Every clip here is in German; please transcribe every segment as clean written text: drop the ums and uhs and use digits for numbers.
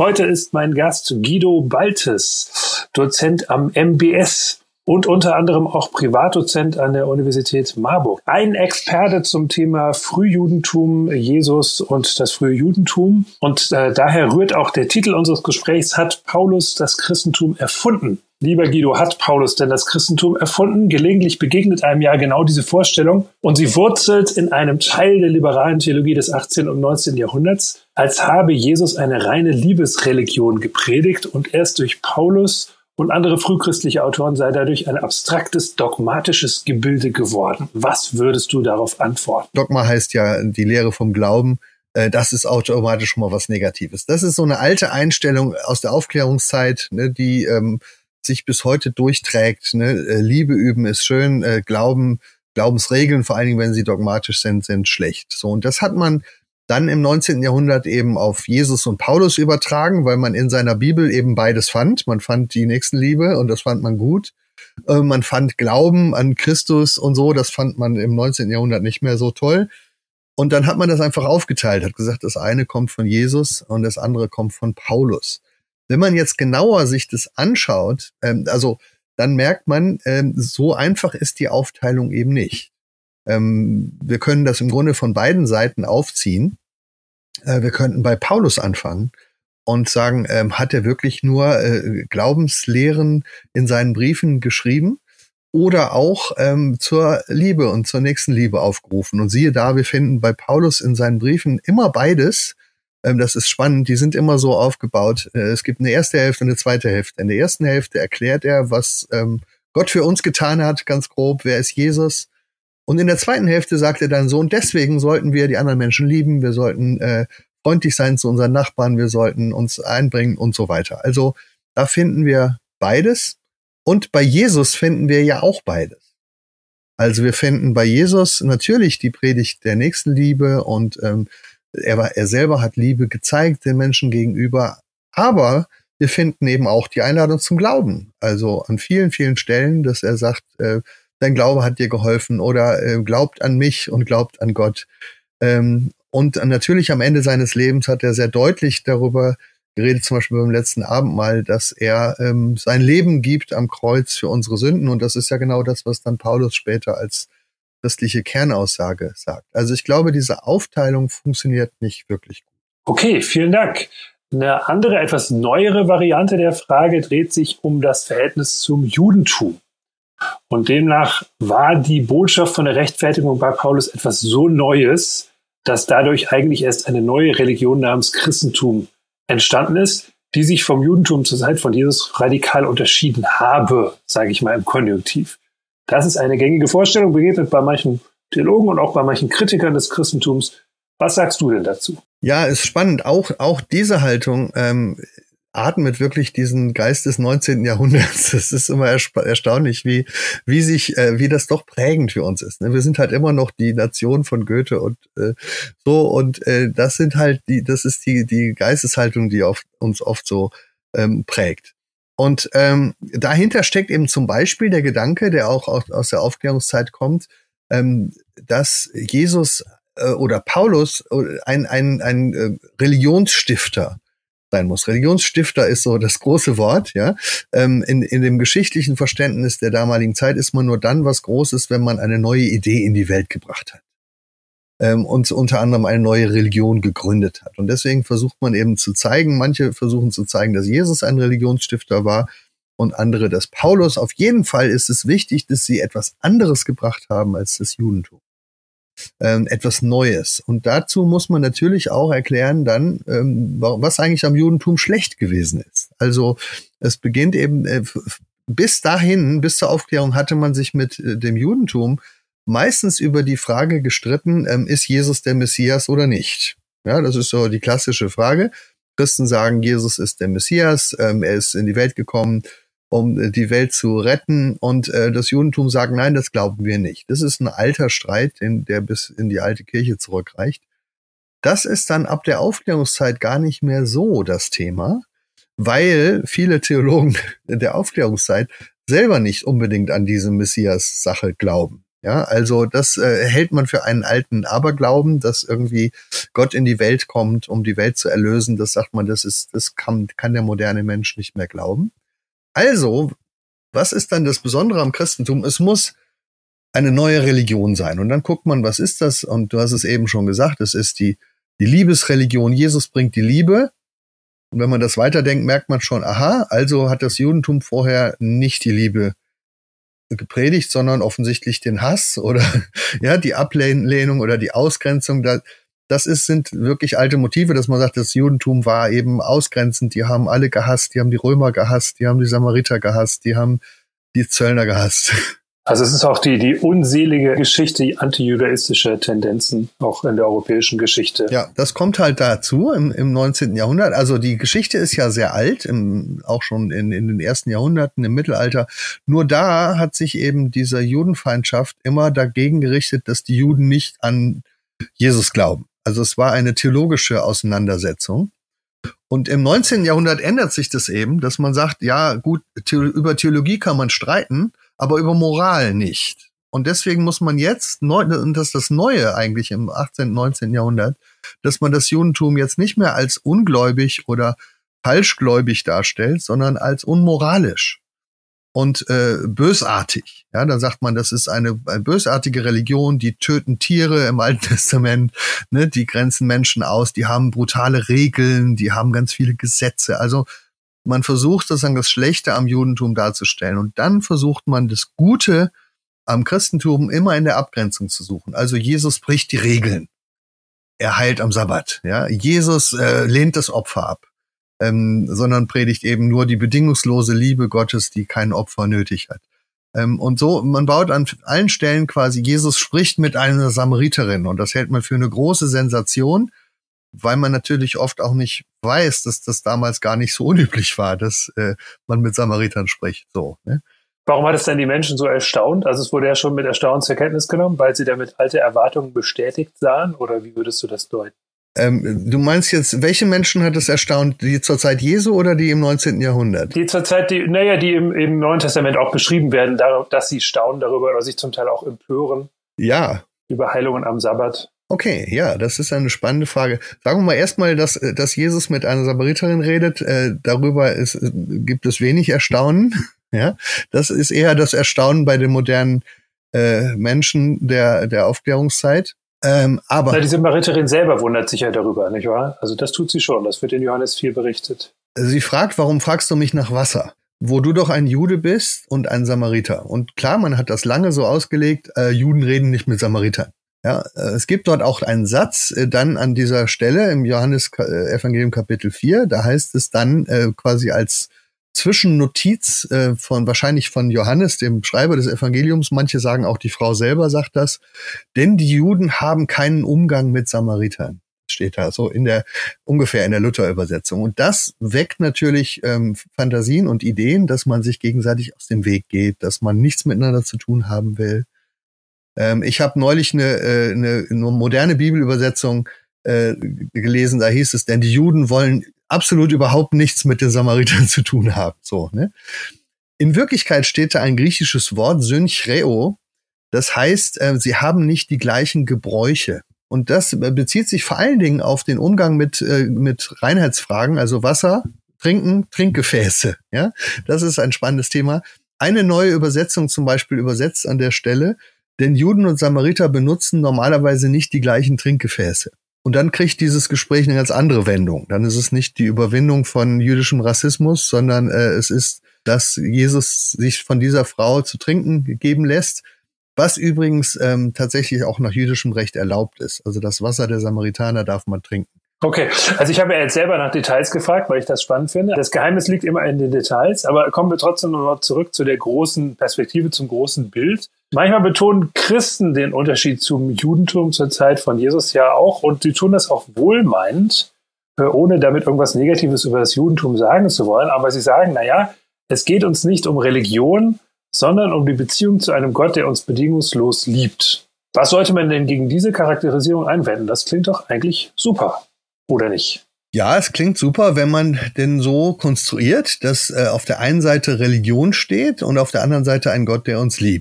Heute ist mein Gast Guido Baltes, Dozent am MBS und unter anderem auch Privatdozent an der Universität Marburg. Ein Experte zum Thema Frühjudentum, Jesus und das frühe Judentum. Und daher rührt auch der Titel unseres Gesprächs: Hat Paulus das Christentum erfunden? Lieber Guido, hat Paulus denn das Christentum erfunden? Gelegentlich begegnet einem ja genau diese Vorstellung und sie wurzelt in einem Teil der liberalen Theologie des 18. und 19. Jahrhunderts, als habe Jesus eine reine Liebesreligion gepredigt und erst durch Paulus und andere frühchristliche Autoren sei dadurch ein abstraktes, dogmatisches Gebilde geworden. Was würdest du darauf antworten? Dogma heißt ja die Lehre vom Glauben. Das ist automatisch schon mal was Negatives. Das ist so eine alte Einstellung aus der Aufklärungszeit, ne, die sich bis heute durchträgt. Ne? Liebe üben ist schön, Glaubensregeln, vor allen Dingen, wenn sie dogmatisch sind schlecht. So, und das hat man dann im 19. Jahrhundert eben auf Jesus und Paulus übertragen, weil man in seiner Bibel eben beides fand. Man fand die Nächstenliebe und das fand man gut. Man fand Glauben an Christus und so, das fand man im 19. Jahrhundert nicht mehr so toll. Und dann hat man das einfach aufgeteilt, hat gesagt, das eine kommt von Jesus und das andere kommt von Paulus. Wenn man jetzt genauer sich das anschaut, dann merkt man, so einfach ist die Aufteilung eben nicht. Wir können das im Grunde von beiden Seiten aufziehen. Wir könnten bei Paulus anfangen und sagen, hat er wirklich nur Glaubenslehren in seinen Briefen geschrieben oder auch zur Liebe und zur Nächstenliebe aufgerufen? Und siehe da, wir finden bei Paulus in seinen Briefen immer beides. Das ist spannend, die sind immer so aufgebaut. Es gibt eine erste Hälfte und eine zweite Hälfte. In der ersten Hälfte erklärt er, was Gott für uns getan hat, ganz grob, wer ist Jesus. Und in der zweiten Hälfte sagt er dann so, und deswegen sollten wir die anderen Menschen lieben, wir sollten freundlich sein zu unseren Nachbarn, wir sollten uns einbringen und so weiter. Also da finden wir beides. Und bei Jesus finden wir ja auch beides. Also wir finden bei Jesus natürlich die Predigt der Nächstenliebe und er selber hat Liebe gezeigt den Menschen gegenüber, aber wir finden eben auch die Einladung zum Glauben. Also an vielen, vielen Stellen, dass er sagt, dein Glaube hat dir geholfen oder glaubt an mich und glaubt an Gott. Und natürlich am Ende seines Lebens hat er sehr deutlich darüber geredet, zum Beispiel beim letzten Abendmahl, dass er sein Leben gibt am Kreuz für unsere Sünden. Und das ist ja genau das, was dann Paulus später als christliche Kernaussage sagt. Also ich glaube, diese Aufteilung funktioniert nicht wirklich gut. Okay, vielen Dank. Eine andere, etwas neuere Variante der Frage dreht sich um das Verhältnis zum Judentum. Und demnach war die Botschaft von der Rechtfertigung bei Paulus etwas so Neues, dass dadurch eigentlich erst eine neue Religion namens Christentum entstanden ist, die sich vom Judentum zur Zeit von Jesus radikal unterschieden habe, sage ich mal im Konjunktiv. Das ist eine gängige Vorstellung, begegnet bei manchen Theologen und auch bei manchen Kritikern des Christentums. Was sagst du denn dazu? Ja, ist spannend. Auch diese Haltung atmet wirklich diesen Geist des 19. Jahrhunderts. Das ist immer erstaunlich, wie das doch prägend für uns ist. Wir sind halt immer noch die Nation von Goethe und so. Und das ist die Geisteshaltung, die uns oft so prägt. Und dahinter steckt eben zum Beispiel der Gedanke, der auch aus der Aufklärungszeit kommt, dass Jesus oder Paulus ein Religionsstifter sein muss. Religionsstifter ist so das große Wort, ja. In dem geschichtlichen Verständnis der damaligen Zeit ist man nur dann was Großes, wenn man eine neue Idee in die Welt gebracht hat. Und unter anderem eine neue Religion gegründet hat. Und deswegen versucht man eben zu zeigen, manche versuchen zu zeigen, dass Jesus ein Religionsstifter war und andere, dass Paulus. Auf jeden Fall ist es wichtig, dass sie etwas anderes gebracht haben als das Judentum. Etwas Neues. Und dazu muss man natürlich auch erklären dann, was eigentlich am Judentum schlecht gewesen ist. Also es beginnt eben, bis zur Aufklärung hatte man sich mit dem Judentum meistens über die Frage gestritten, ist Jesus der Messias oder nicht? Ja, das ist so die klassische Frage. Christen sagen, Jesus ist der Messias, er ist in die Welt gekommen, um die Welt zu retten. Und das Judentum sagt, nein, das glauben wir nicht. Das ist ein alter Streit, der bis in die alte Kirche zurückreicht. Das ist dann ab der Aufklärungszeit gar nicht mehr so das Thema, weil viele Theologen der Aufklärungszeit selber nicht unbedingt an diese Messias-Sache glauben. Ja, also das hält man für einen alten Aberglauben, dass irgendwie Gott in die Welt kommt, um die Welt zu erlösen. Das sagt man, das kann der moderne Mensch nicht mehr glauben. Also, was ist dann das Besondere am Christentum? Es muss eine neue Religion sein. Und dann guckt man, was ist das? Und du hast es eben schon gesagt, es ist die Liebesreligion. Jesus bringt die Liebe. Und wenn man das weiterdenkt, merkt man schon, aha, also hat das Judentum vorher nicht die Liebe gepredigt, sondern offensichtlich den Hass oder ja, die Ablehnung oder die Ausgrenzung. Sind wirklich alte Motive, dass man sagt, das Judentum war eben ausgrenzend. Die haben alle gehasst, die haben die Römer gehasst, die haben die Samariter gehasst, die haben die Zöllner gehasst. Also es ist auch die unselige Geschichte antijudaistischer Tendenzen, auch in der europäischen Geschichte. Ja, das kommt halt dazu im 19. Jahrhundert. Also die Geschichte ist ja sehr alt, auch schon in den ersten Jahrhunderten, im Mittelalter. Nur da hat sich eben diese Judenfeindschaft immer dagegen gerichtet, dass die Juden nicht an Jesus glauben. Also es war eine theologische Auseinandersetzung. Und im 19. Jahrhundert ändert sich das eben, dass man sagt, ja gut, über Theologie kann man streiten, aber über Moral nicht. Und deswegen muss man jetzt, und das ist das Neue eigentlich im 18., 19. Jahrhundert, dass man das Judentum jetzt nicht mehr als ungläubig oder falschgläubig darstellt, sondern als unmoralisch und bösartig. Ja, da sagt man, das ist eine bösartige Religion, die töten Tiere im Alten Testament, ne, die grenzen Menschen aus, die haben brutale Regeln, die haben ganz viele Gesetze. Also man versucht sozusagen das Schlechte am Judentum darzustellen und dann versucht man das Gute am Christentum immer in der Abgrenzung zu suchen. Also Jesus bricht die Regeln. Er heilt am Sabbat. Ja, Jesus lehnt das Opfer ab, sondern predigt eben nur die bedingungslose Liebe Gottes, die kein Opfer nötig hat. Und so, man baut an allen Stellen quasi, Jesus spricht mit einer Samariterin und das hält man für eine große Sensation, weil man natürlich oft auch nicht weiß, dass das damals gar nicht so unüblich war, dass man mit Samaritern spricht. So, ne? Warum hat es denn die Menschen so erstaunt? Also es wurde ja schon mit Erstaunen zur Kenntnis genommen, weil sie damit alte Erwartungen bestätigt sahen? Oder wie würdest du das deuten? Du meinst jetzt, welche Menschen hat es erstaunt? Die zur Zeit Jesu oder die im 19. Jahrhundert? Die zur Zeit, die im Neuen Testament auch beschrieben werden, dass sie staunen darüber oder sich zum Teil auch empören. Ja. Über Heilungen am Sabbat. Okay, ja, das ist eine spannende Frage. Sagen wir mal erstmal, dass Jesus mit einer Samariterin redet. Darüber gibt es wenig Erstaunen. Ja, das ist eher das Erstaunen bei den modernen Menschen der Aufklärungszeit. Aber die Samariterin selber wundert sich ja darüber, nicht wahr? Also das tut sie schon. Das wird in Johannes 4 berichtet. Sie fragt, warum fragst du mich nach Wasser? Wo du doch ein Jude bist und ein Samariter. Und klar, man hat das lange so ausgelegt, Juden reden nicht mit Samaritern. Ja, es gibt dort auch einen Satz dann an dieser Stelle im Johannes Evangelium Kapitel 4, da heißt es dann quasi als Zwischennotiz wahrscheinlich von Johannes, dem Schreiber des Evangeliums, manche sagen auch die Frau selber sagt das, denn die Juden haben keinen Umgang mit Samaritern, steht da so ungefähr in der Luther-Übersetzung. Und das weckt natürlich Fantasien und Ideen, dass man sich gegenseitig aus dem Weg geht, dass man nichts miteinander zu tun haben will. Ich habe neulich eine moderne Bibelübersetzung gelesen, da hieß es, denn die Juden wollen absolut überhaupt nichts mit den Samaritern zu tun haben. So, ne? In Wirklichkeit steht da ein griechisches Wort, synchreo, das heißt, sie haben nicht die gleichen Gebräuche. Und das bezieht sich vor allen Dingen auf den Umgang mit Reinheitsfragen, also Wasser, Trinken, Trinkgefäße. Ja, das ist ein spannendes Thema. Eine neue Übersetzung zum Beispiel übersetzt an der Stelle, denn Juden und Samariter benutzen normalerweise nicht die gleichen Trinkgefäße. Und dann kriegt dieses Gespräch eine ganz andere Wendung. Dann ist es nicht die Überwindung von jüdischem Rassismus, sondern es ist, dass Jesus sich von dieser Frau zu trinken geben lässt, was übrigens tatsächlich auch nach jüdischem Recht erlaubt ist. Also das Wasser der Samaritaner darf man trinken. Okay, also ich habe ja jetzt selber nach Details gefragt, weil ich das spannend finde. Das Geheimnis liegt immer in den Details, aber kommen wir trotzdem noch zurück zu der großen Perspektive, zum großen Bild. Manchmal betonen Christen den Unterschied zum Judentum zur Zeit von Jesus ja auch und sie tun das auch wohlmeinend, ohne damit irgendwas Negatives über das Judentum sagen zu wollen. Aber sie sagen, naja, es geht uns nicht um Religion, sondern um die Beziehung zu einem Gott, der uns bedingungslos liebt. Was sollte man denn gegen diese Charakterisierung einwenden? Das klingt doch eigentlich super. Oder nicht? Ja, es klingt super, wenn man denn so konstruiert, dass auf der einen Seite Religion steht und auf der anderen Seite ein Gott, der uns liebt.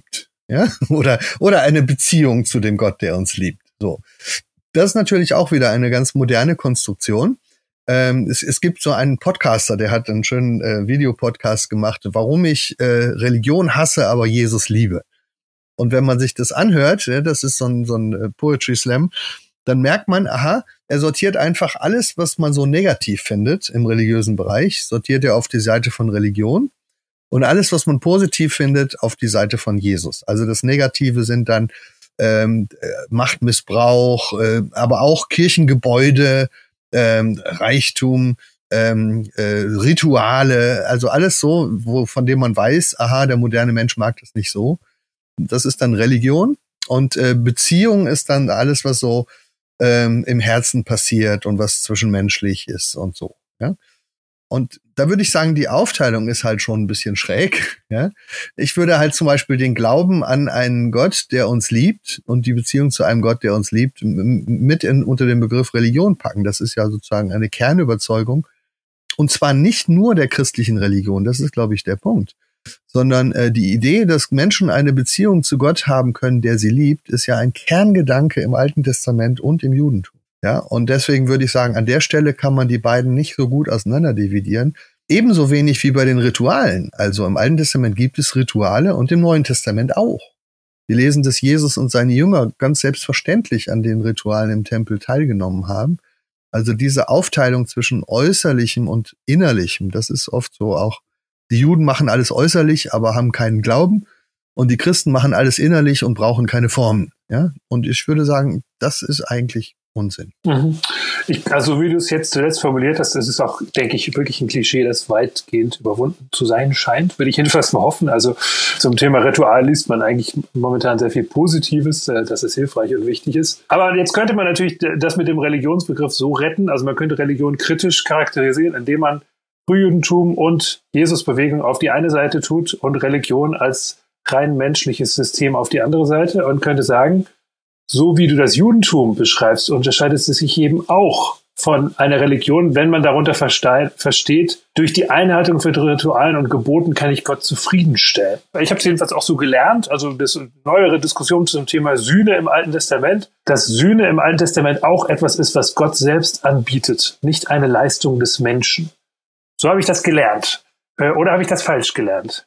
ja, oder eine Beziehung zu dem Gott, der uns liebt. So, das ist natürlich auch wieder eine ganz moderne Konstruktion. Es gibt so einen Podcaster, der hat einen schönen Videopodcast gemacht, warum ich Religion hasse, aber Jesus liebe. Und wenn man sich das anhört, das ist so ein Poetry Slam, dann merkt man, aha, er sortiert einfach alles, was man so negativ findet im religiösen Bereich, sortiert er auf die Seite von Religion und alles, was man positiv findet, auf die Seite von Jesus. Also das Negative sind dann Machtmissbrauch, aber auch Kirchengebäude, Reichtum, Rituale, also alles so, von dem man weiß, aha, der moderne Mensch mag das nicht so. Das ist dann Religion und Beziehung ist dann alles, was so im Herzen passiert und was zwischenmenschlich ist und so. Ja? Und da würde ich sagen, die Aufteilung ist halt schon ein bisschen schräg. Ja? Ich würde halt zum Beispiel den Glauben an einen Gott, der uns liebt und die Beziehung zu einem Gott, der uns liebt, unter den Begriff Religion packen. Das ist ja sozusagen eine Kernüberzeugung. Und zwar nicht nur der christlichen Religion, das ist, glaube ich, der Punkt, sondern die Idee, dass Menschen eine Beziehung zu Gott haben können, der sie liebt, ist ja ein Kerngedanke im Alten Testament und im Judentum. Ja, und deswegen würde ich sagen, an der Stelle kann man die beiden nicht so gut auseinander dividieren. Ebenso wenig wie bei den Ritualen. Also im Alten Testament gibt es Rituale und im Neuen Testament auch. Wir lesen, dass Jesus und seine Jünger ganz selbstverständlich an den Ritualen im Tempel teilgenommen haben. Also diese Aufteilung zwischen Äußerlichem und Innerlichem, das ist oft so auch. Die Juden machen alles äußerlich, aber haben keinen Glauben. Und die Christen machen alles innerlich und brauchen keine Formen. Ja? Und ich würde sagen, das ist eigentlich Unsinn. Also wie du es jetzt zuletzt formuliert hast, das ist auch, denke ich, wirklich ein Klischee, das weitgehend überwunden zu sein scheint, würde ich jedenfalls mal hoffen. Also zum Thema Ritual liest man eigentlich momentan sehr viel Positives, dass es hilfreich und wichtig ist. Aber jetzt könnte man natürlich das mit dem Religionsbegriff so retten, also man könnte Religion kritisch charakterisieren, indem man Frühjudentum und Jesusbewegung auf die eine Seite tut und Religion als rein menschliches System auf die andere Seite und könnte sagen, so wie du das Judentum beschreibst, unterscheidet es sich eben auch von einer Religion, wenn man darunter versteht, durch die Einhaltung von Ritualen und Geboten kann ich Gott zufriedenstellen. Ich habe es jedenfalls auch so gelernt, also das neuere Diskussion zum Thema Sühne im Alten Testament, dass Sühne im Alten Testament auch etwas ist, was Gott selbst anbietet, nicht eine Leistung des Menschen. So habe ich das gelernt. Oder habe ich das falsch gelernt?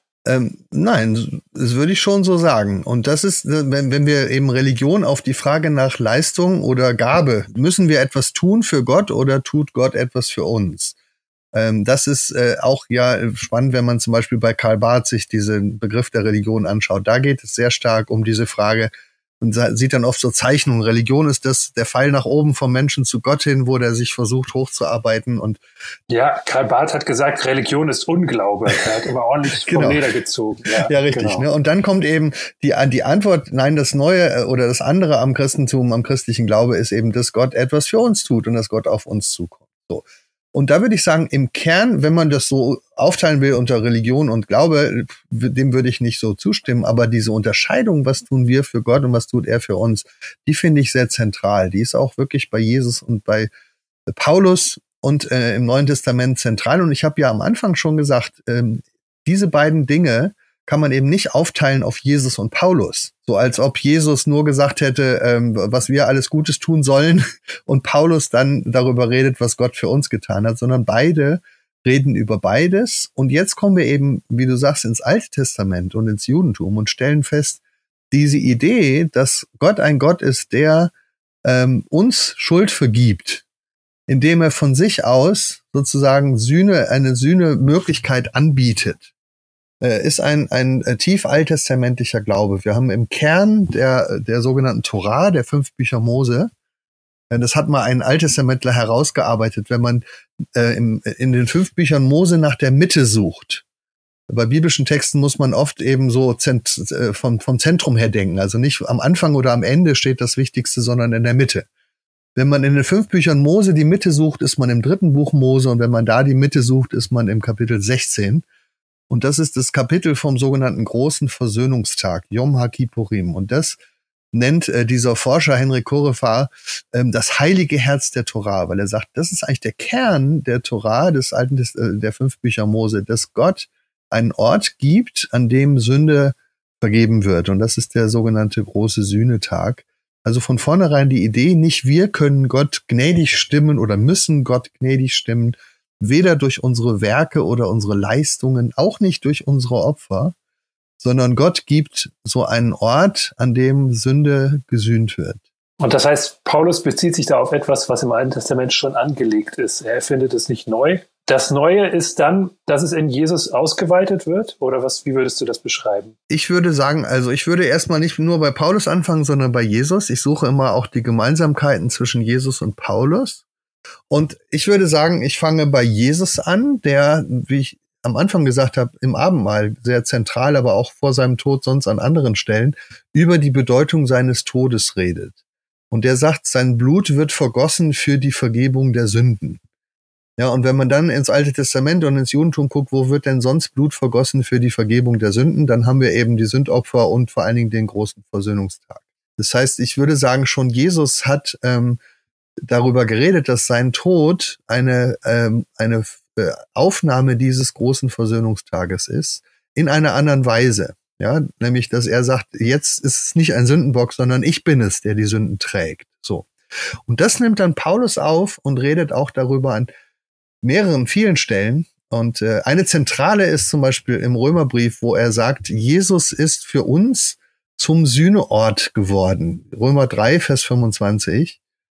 Nein, das würde ich schon so sagen. Und das ist, wenn wir eben Religion auf die Frage nach Leistung oder Gabe, müssen wir etwas tun für Gott oder tut Gott etwas für uns? Das ist auch ja spannend, wenn man zum Beispiel bei Karl Barth sich diesen Begriff der Religion anschaut. Da geht es sehr stark um diese Frage und sieht dann oft so Zeichnungen. Religion ist das der Pfeil nach oben vom Menschen zu Gott hin, wo der sich versucht hochzuarbeiten. Und ja, Karl Barth hat gesagt, Religion ist Unglaube. Er hat immer ordentlich vom Leder gezogen. Ja, richtig. Genau. Ne? Und dann kommt eben die Antwort, nein, das Neue oder das andere am Christentum, am christlichen Glaube ist eben, dass Gott etwas für uns tut und dass Gott auf uns zukommt. So. Und da würde ich sagen, im Kern, wenn man das so aufteilen will unter Religion und Glaube, dem würde ich nicht so zustimmen. Aber diese Unterscheidung, was tun wir für Gott und was tut er für uns, die finde ich sehr zentral. Die ist auch wirklich bei Jesus und bei Paulus und im Neuen Testament zentral. Und ich habe ja am Anfang schon gesagt, diese beiden Dinge kann man eben nicht aufteilen auf Jesus und Paulus. So als ob Jesus nur gesagt hätte, was wir alles Gutes tun sollen und Paulus dann darüber redet, was Gott für uns getan hat, sondern beide reden über beides. Und jetzt kommen wir eben, wie du sagst, ins Alte Testament und ins Judentum und stellen fest, diese Idee, dass Gott ein Gott ist, der uns Schuld vergibt, indem er von sich aus sozusagen eine Sühnemöglichkeit anbietet, ist ein tief alttestamentlicher Glaube. Wir haben im Kern der sogenannten Torah, der 5 Bücher Mose, das hat mal ein Alttestamentler herausgearbeitet, wenn man in den 5 Büchern Mose nach der Mitte sucht. Bei biblischen Texten muss man oft eben so vom Zentrum her denken. Also nicht am Anfang oder am Ende steht das Wichtigste, sondern in der Mitte. Wenn man in den 5 Büchern Mose die Mitte sucht, ist man im 3. Buch Mose. Und wenn man da die Mitte sucht, ist man im Kapitel 16. Und das ist das Kapitel vom sogenannten großen Versöhnungstag, Yom HaKippurim. Und das nennt dieser Forscher Henrik Korefa das heilige Herz der Torah, weil er sagt, das ist eigentlich der Kern der Torah, der 5 Bücher Mose, dass Gott einen Ort gibt, an dem Sünde vergeben wird. Und das ist der sogenannte große Sühnetag. Also von vornherein die Idee, nicht wir können Gott gnädig stimmen oder müssen Gott gnädig stimmen, weder durch unsere Werke oder unsere Leistungen, auch nicht durch unsere Opfer, sondern Gott gibt so einen Ort, an dem Sünde gesühnt wird. Und das heißt, Paulus bezieht sich da auf etwas, was im Alten Testament schon angelegt ist. Er erfindet es nicht neu. Das Neue ist dann, dass es in Jesus ausgeweitet wird? Oder wie würdest du das beschreiben? Ich würde sagen, also ich würde erstmal nicht nur bei Paulus anfangen, sondern bei Jesus. Ich suche immer auch die Gemeinsamkeiten zwischen Jesus und Paulus. Und ich würde sagen, ich fange bei Jesus an, der, wie ich am Anfang gesagt habe, im Abendmahl sehr zentral, aber auch vor seinem Tod sonst an anderen Stellen, über die Bedeutung seines Todes redet. Und der sagt, sein Blut wird vergossen für die Vergebung der Sünden. Ja, und wenn man dann ins Alte Testament und ins Judentum guckt, wo wird denn sonst Blut vergossen für die Vergebung der Sünden, dann haben wir eben die Sündopfer und vor allen Dingen den großen Versöhnungstag. Das heißt, ich würde sagen, schon Jesus hat darüber geredet, dass sein Tod eine Aufnahme dieses großen Versöhnungstages ist, in einer anderen Weise. Ja, nämlich, dass er sagt, jetzt ist es nicht ein Sündenbock, sondern ich bin es, der die Sünden trägt. So. Und das nimmt dann Paulus auf und redet auch darüber an vielen Stellen. Und eine zentrale ist zum Beispiel im Römerbrief, wo er sagt, Jesus ist für uns zum Sühneort geworden. Römer 3, Vers 25.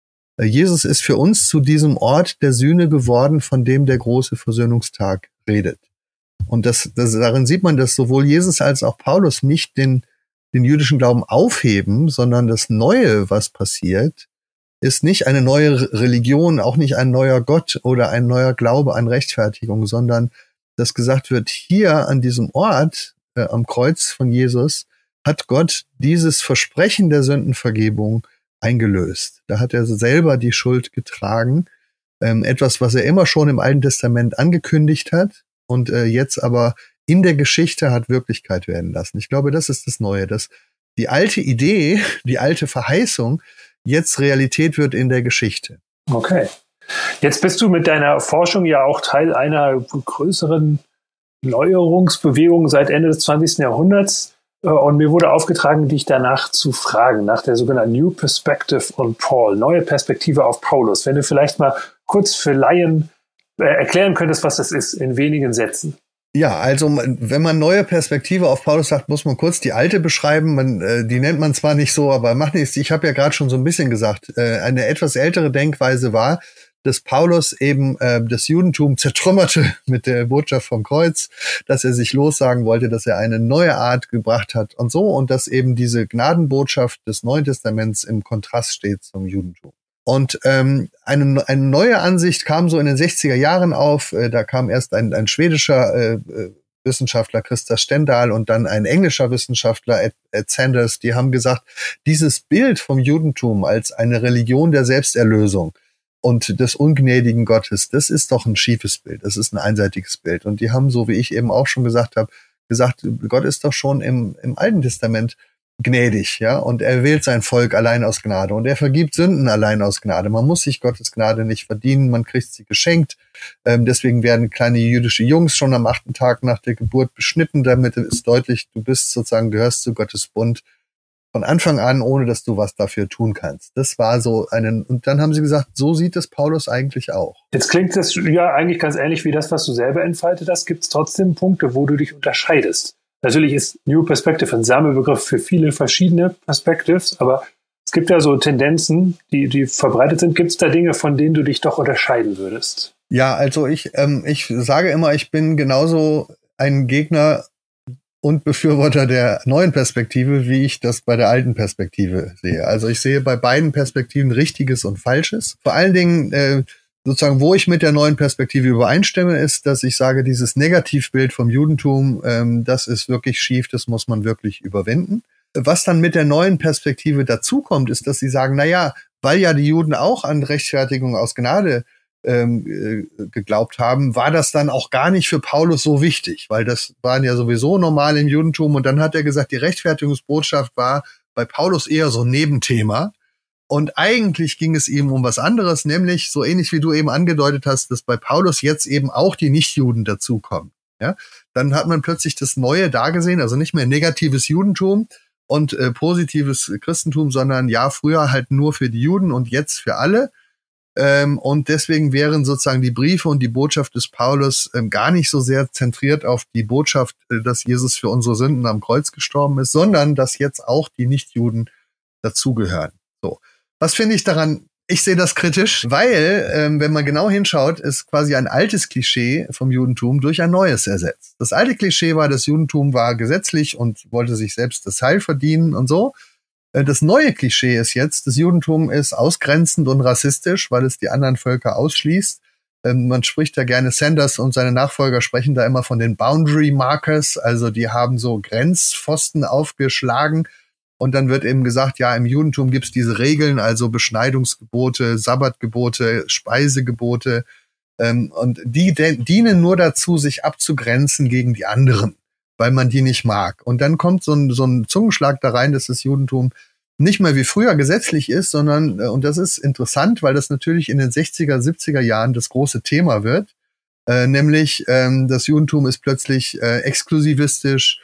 Jesus ist für uns zu diesem Ort der Sühne geworden, von dem der große Versöhnungstag redet. Und darin sieht man, dass sowohl Jesus als auch Paulus nicht den jüdischen Glauben aufheben, sondern das Neue, was passiert, ist nicht eine neue Religion, auch nicht ein neuer Gott oder ein neuer Glaube an Rechtfertigung, sondern dass gesagt wird, hier an diesem Ort, am Kreuz von Jesus, hat Gott dieses Versprechen der Sündenvergebung eingelöst. Da hat er selber die Schuld getragen. Etwas, was er immer schon im Alten Testament angekündigt hat und jetzt aber in der Geschichte hat Wirklichkeit werden lassen. Ich glaube, das ist das Neue, dass die alte Idee, die alte Verheißung jetzt Realität wird in der Geschichte. Okay. Jetzt bist du mit deiner Forschung ja auch Teil einer größeren Neuerungsbewegung seit Ende des 20. Jahrhunderts. Und mir wurde aufgetragen, dich danach zu fragen, nach der sogenannten New Perspective on Paul, neue Perspektive auf Paulus. Wenn du vielleicht mal kurz für Laien erklären könntest, was das ist, in wenigen Sätzen. Ja, also wenn man neue Perspektive auf Paulus sagt, muss man kurz die alte beschreiben. Die nennt man zwar nicht so, aber macht nichts. Ich habe ja gerade schon so ein bisschen gesagt, eine etwas ältere Denkweise war, dass Paulus eben das Judentum zertrümmerte mit der Botschaft vom Kreuz, dass er sich lossagen wollte, dass er eine neue Art gebracht hat und so, und dass eben diese Gnadenbotschaft des Neuen Testaments im Kontrast steht zum Judentum. Und eine neue Ansicht kam so in den 60er Jahren auf. Da kam erst ein schwedischer Wissenschaftler, Christa Stendahl, und dann ein englischer Wissenschaftler, Ed Sanders. Die haben gesagt, dieses Bild vom Judentum als eine Religion der Selbsterlösung und des ungnädigen Gottes, das ist doch ein schiefes Bild. Das ist ein einseitiges Bild. Und die haben, so wie ich eben auch schon gesagt habe, gesagt, Gott ist doch schon im Alten Testament gnädig, ja, und er wählt sein Volk allein aus Gnade und er vergibt Sünden allein aus Gnade. Man muss sich Gottes Gnade nicht verdienen, man kriegt sie geschenkt. Deswegen werden kleine jüdische Jungs schon am 8. Tag nach der Geburt beschnitten, damit ist deutlich, du gehörst zu Gottes Bund von Anfang an, ohne dass du was dafür tun kannst. Das war so und dann haben sie gesagt, so sieht es Paulus eigentlich auch. Jetzt klingt das ja eigentlich ganz ähnlich wie das, was du selber entfaltet hast. Gibt es trotzdem Punkte, wo du dich unterscheidest? Natürlich ist New Perspective ein Sammelbegriff für viele verschiedene Perspectives, aber es gibt ja so Tendenzen, die verbreitet sind. Gibt es da Dinge, von denen du dich doch unterscheiden würdest? Ja, also ich sage immer, ich bin genauso ein Gegner und Befürworter der neuen Perspektive, wie ich das bei der alten Perspektive sehe. Also ich sehe bei beiden Perspektiven Richtiges und Falsches. Vor allen Dingen sozusagen, wo ich mit der neuen Perspektive übereinstimme, ist, dass ich sage, dieses Negativbild vom Judentum, das ist wirklich schief, das muss man wirklich überwinden. Was dann mit der neuen Perspektive dazukommt, ist, dass sie sagen, weil ja die Juden auch an Rechtfertigung aus Gnade geglaubt haben, war das dann auch gar nicht für Paulus so wichtig, weil das waren ja sowieso normal im Judentum. Und dann hat er gesagt, die Rechtfertigungsbotschaft war bei Paulus eher so ein Nebenthema. Und eigentlich ging es ihm um was anderes, nämlich so ähnlich wie du eben angedeutet hast, dass bei Paulus jetzt eben auch die Nichtjuden dazukommen. Ja, dann hat man plötzlich das Neue da gesehen, also nicht mehr negatives Judentum und positives Christentum, sondern ja, früher halt nur für die Juden und jetzt für alle. Und deswegen wären sozusagen die Briefe und die Botschaft des Paulus gar nicht so sehr zentriert auf die Botschaft, dass Jesus für unsere Sünden am Kreuz gestorben ist, sondern dass jetzt auch die Nichtjuden dazugehören. So. Was finde ich daran? Ich sehe das kritisch, weil, wenn man genau hinschaut, ist quasi ein altes Klischee vom Judentum durch ein neues ersetzt. Das alte Klischee war, das Judentum war gesetzlich und wollte sich selbst das Heil verdienen und so. Das neue Klischee ist jetzt, das Judentum ist ausgrenzend und rassistisch, weil es die anderen Völker ausschließt. Man spricht da gerne, Sanders und seine Nachfolger sprechen da immer von den Boundary Markers, also die haben so Grenzpfosten aufgeschlagen und dann wird eben gesagt, ja, im Judentum gibt's diese Regeln, also Beschneidungsgebote, Sabbatgebote, Speisegebote und die dienen nur dazu, sich abzugrenzen gegen die anderen, weil man die nicht mag. Und dann kommt so ein Zungenschlag da rein, dass das Judentum nicht mehr wie früher gesetzlich ist, sondern, und das ist interessant, weil das natürlich in den 60er, 70er Jahren das große Thema wird, nämlich das Judentum ist plötzlich exklusivistisch,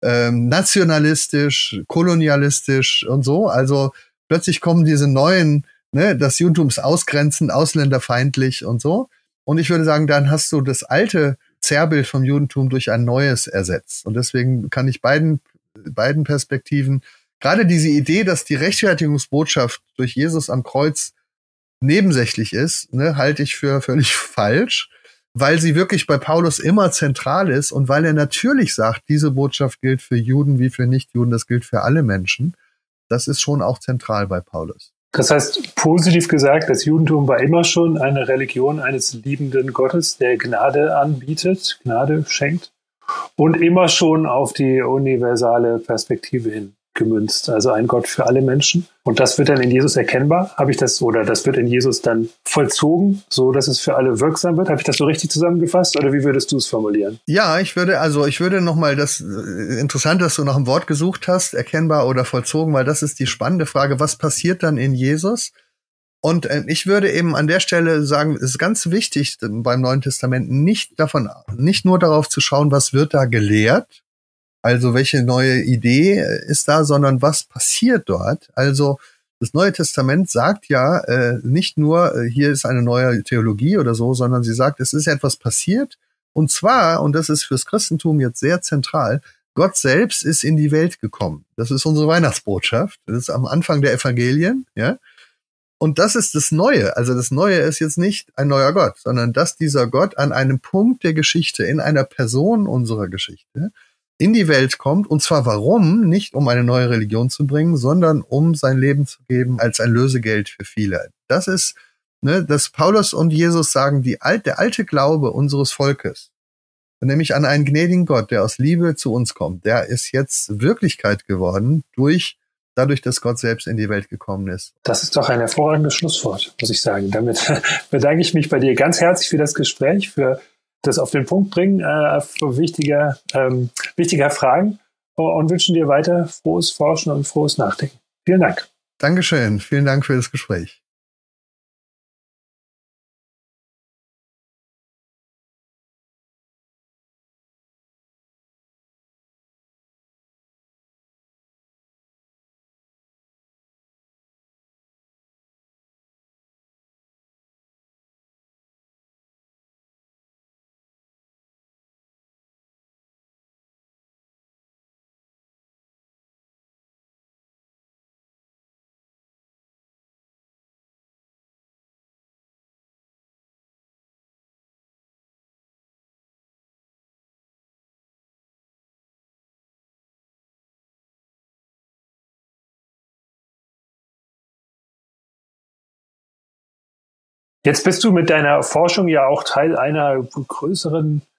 nationalistisch, kolonialistisch und so. Also plötzlich kommen diese neuen, ne, das Judentum ist ausgrenzend, ausländerfeindlich und so. Und ich würde sagen, dann hast du das alte Zerrbild vom Judentum durch ein neues ersetzt. Und deswegen kann ich beiden Perspektiven, gerade diese Idee, dass die Rechtfertigungsbotschaft durch Jesus am Kreuz nebensächlich ist, ne, halte ich für völlig falsch, weil sie wirklich bei Paulus immer zentral ist und weil er natürlich sagt, diese Botschaft gilt für Juden wie für Nichtjuden, das gilt für alle Menschen. Das ist schon auch zentral bei Paulus. Das heißt, positiv gesagt, das Judentum war immer schon eine Religion eines liebenden Gottes, der Gnade anbietet, Gnade schenkt und immer schon auf die universale Perspektive hin gemünzt, also ein Gott für alle Menschen. Und das wird dann in Jesus erkennbar. Habe ich das, oder das wird in Jesus dann vollzogen, so dass es für alle wirksam wird? Habe ich das so richtig zusammengefasst oder wie würdest du es formulieren? Ja, ich würde nochmal interessant, dass du nach einem Wort gesucht hast, erkennbar oder vollzogen, weil das ist die spannende Frage, was passiert dann in Jesus? Und ich würde eben an der Stelle sagen, es ist ganz wichtig beim Neuen Testament nicht nur darauf zu schauen, was wird da gelehrt, also welche neue Idee ist da, sondern was passiert dort? Also das Neue Testament sagt ja nicht nur, hier ist eine neue Theologie oder so, sondern sie sagt, es ist etwas passiert. Und zwar, und das ist fürs Christentum jetzt sehr zentral, Gott selbst ist in die Welt gekommen. Das ist unsere Weihnachtsbotschaft. Das ist am Anfang der Evangelien, ja. Und das ist das Neue. Also das Neue ist jetzt nicht ein neuer Gott, sondern dass dieser Gott an einem Punkt der Geschichte, in einer Person unserer Geschichte, in die Welt kommt. Und zwar warum? Nicht um eine neue Religion zu bringen, sondern um sein Leben zu geben als ein Lösegeld für viele. Das ist, ne, dass Paulus und Jesus sagen, der alte Glaube unseres Volkes, nämlich an einen gnädigen Gott, der aus Liebe zu uns kommt, der ist jetzt Wirklichkeit geworden dadurch, dass Gott selbst in die Welt gekommen ist. Das ist doch ein hervorragendes Schlusswort, muss ich sagen. Damit bedanke ich mich bei dir ganz herzlich für das Gespräch, für das auf den Punkt bringen wichtiger Fragen und wünschen dir weiter frohes Forschen und frohes Nachdenken. Vielen Dank. Dankeschön. Vielen Dank für das Gespräch. Jetzt bist du mit deiner Forschung ja auch Teil einer größeren